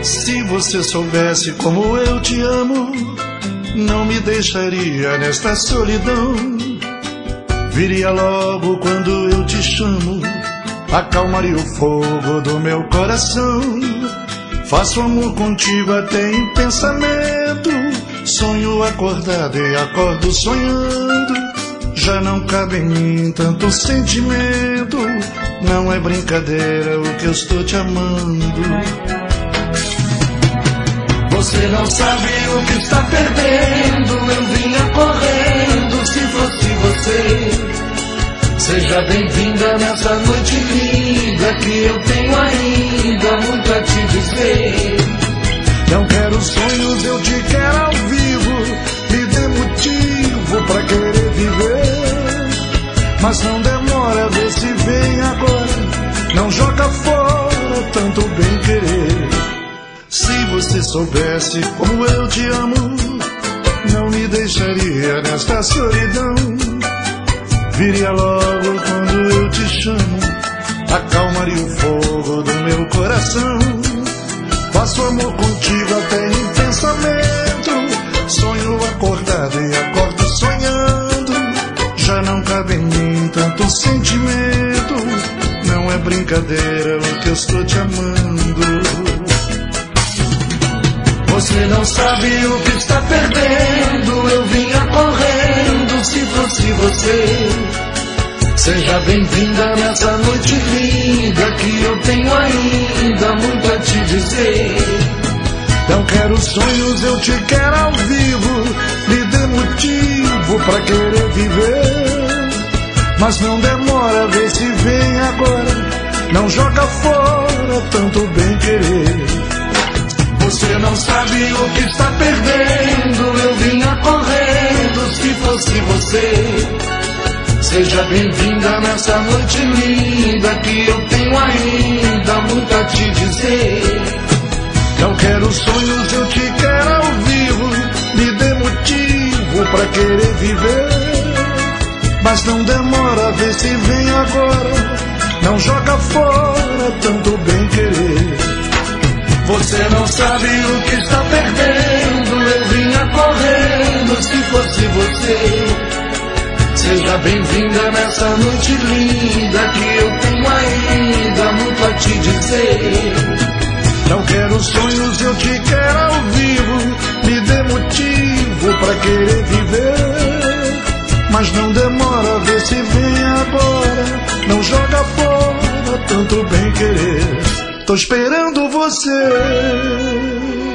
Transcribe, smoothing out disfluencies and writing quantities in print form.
Se você soubesse como eu te amo, não me deixaria nesta solidão. Viria logo quando eu te chamo, acalmaria o fogo do meu coração. Faço amor contigo até em pensamento, sonho acordado e acordo sonhando. Já não cabe em mim tanto sentimento, não é brincadeira o que eu estou te amando. Você não sabe o que está perdendo, eu vinha correndo se fosse você. Seja bem-vinda nessa noite linda, que eu tenho ainda muito a te dizer. Não quero sonhos, eu te quero ao vivo, me dê motivo pra querer viver. Mas não demora, vê se vem agora, não joga fora tanto bem querer. Se você soubesse como eu te amo, não me deixaria nesta solidão. Viria logo quando eu te chamo, acalmaria o fogo do meu coração. Faço amor contigo até em pensamento, sonho acordado e acordo sonhando. Já não cabe em mim tanto sentimento, não é brincadeira o que eu estou te amando. Você não sabe o que está perdendo, eu vinha correndo se fosse você. Seja bem-vinda nessa noite linda, que eu tenho ainda muito a te dizer. Não quero sonhos, eu te quero ao vivo, me dê motivo pra querer viver. Mas não demora, vê se vem agora, não joga fora tanto bem querer. Você não sabe o que está perdendo, eu vinha correndo se fosse você. Seja bem-vinda nessa noite linda, que eu tenho ainda muito a te dizer. Não quero sonhos, eu te quero ao vivo, me dê motivo pra querer viver. Mas não demora, vê se vem agora, não joga fora tanto bem querer. Você não sabe o que está perdendo, eu vinha correndo se fosse você. Seja bem-vinda nessa noite linda, que eu tenho ainda muito a te dizer. Não quero sonhos, eu te quero ao vivo, me dê motivo pra querer viver. Mas não demora, vê se vem agora, não joga fora tanto bem querer. Tô esperando você.